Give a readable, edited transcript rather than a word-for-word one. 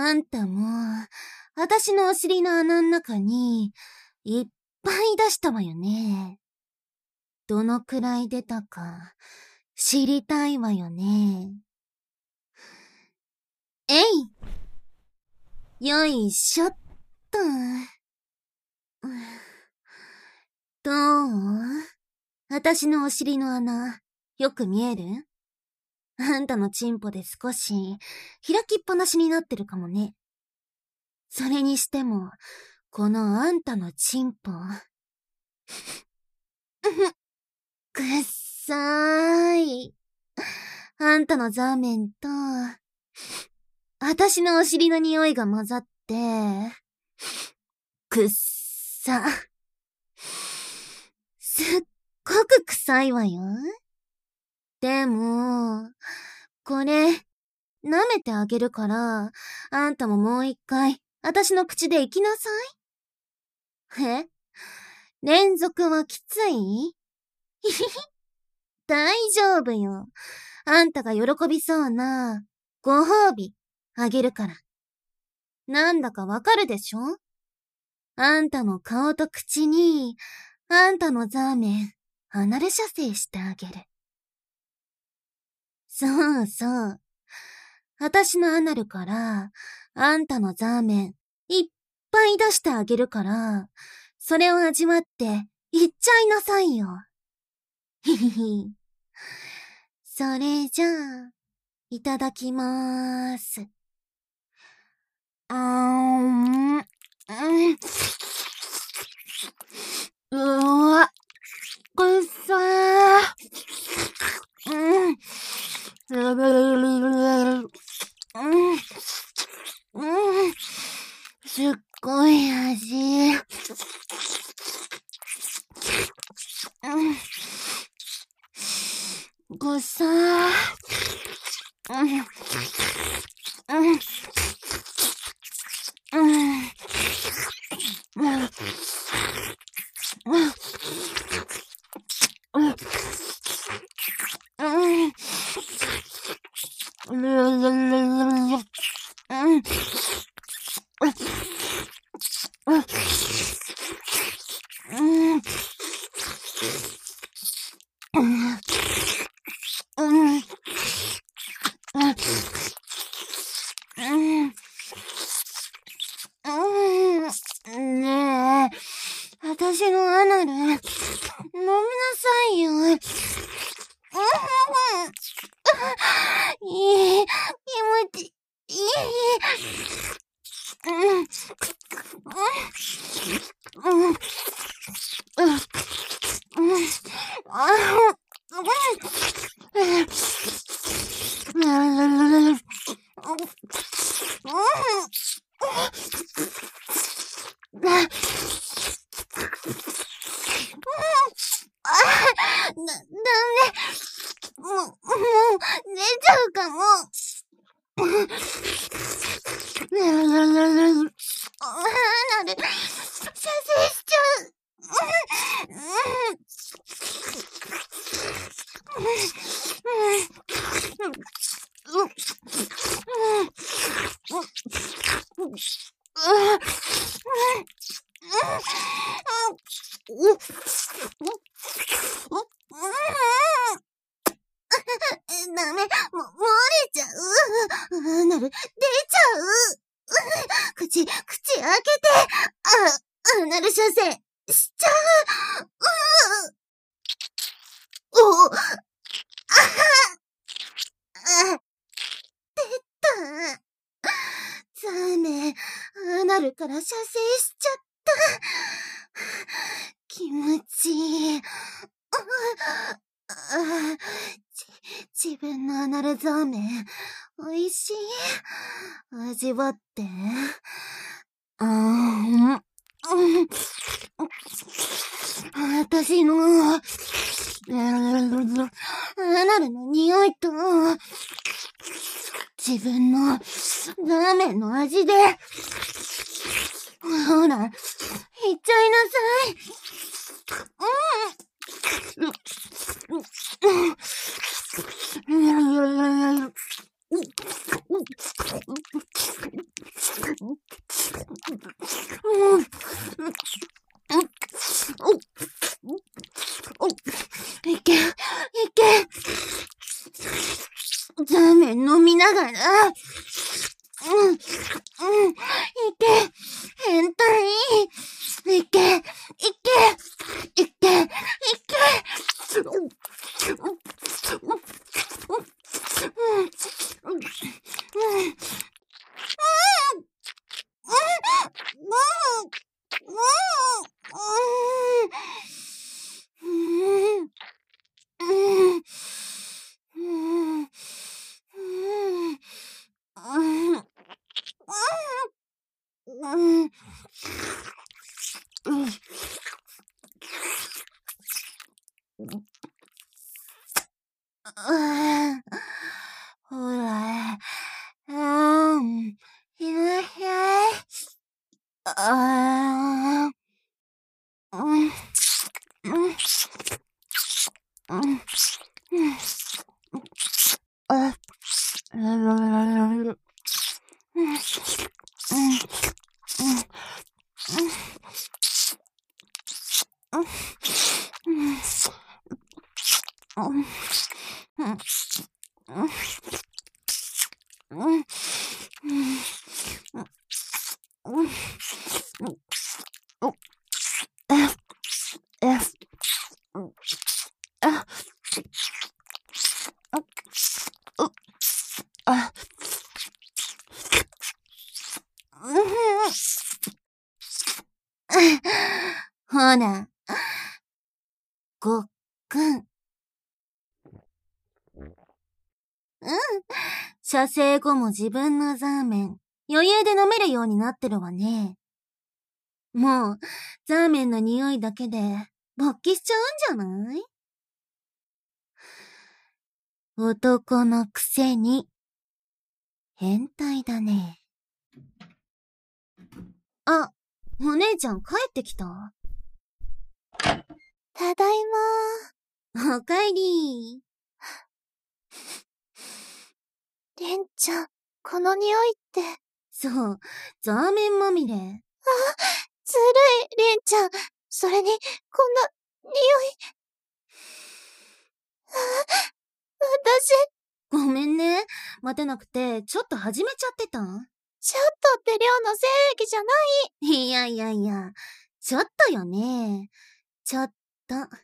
あんたも、私のお尻の穴の中に、いっぱい出したわよね。どのくらい出たか、知りたいわよね。えい。よいしょっと。どう？私のお尻の穴、よく見える？あんたのチンポで少し、開きっぱなしになってるかもね。それにしても、このあんたのチンポ。くっさーい。あんたのザーメンと、私のお尻の匂いが混ざって、くっさ。すっごく臭いわよ。でも、これ、舐めてあげるから、あんたももう一回、私の口で行きなさい。え？連続はきつい？ひひひ。大丈夫よ。あんたが喜びそうな、ご褒美、あげるから。なんだかわかるでしょ？あんたの顔と口に、あんたのザーメン、アナル射精してあげる。そうそう。私のアナルから、あんたのザーメン、いっぱい出してあげるから、それを味わって、いっちゃいなさいよ。ひひひ。それじゃあ、いただきまーす。うわ、くっさー。すっごい味。くっさー。ねえ、私のアナル、飲みなさいよ。いい、気持ちいい。ダメ。もう、出ちゃうかも。なる、射精しちゃう。ダメ、漏れちゃう。アナル、出ちゃう。口開けて。アナル射精しちゃう。お、出た。ザーメン、アナルから射精しちゃった。気持ちいい。自分のアナルザーメン、美味しい。味わって。私の、アナルの匂いと、自分のラーメンの味で、ほら、いっちゃいなさい。 いけ、ザーメン飲みながら、いけ、変態、いけ、ほら、いらっしゃい。ほら、ごっくん。射精後も自分のザーメン、余裕で飲めるようになってるわね。もう、ザーメンの匂いだけで、勃起しちゃうんじゃない？男のくせに、変態だね。あ、お姉ちゃん帰ってきた？ ただいまおかえり。 レンちゃん、この匂いって。 そう、ザーメンまみれ。 ずるい、レンちゃん。それに、こんな、匂い。私。 ごめんね。待てなくて、ちょっと始めちゃってた。 ちょっとって量の正義じゃない。 いや、ちょっとよね。ちょっと。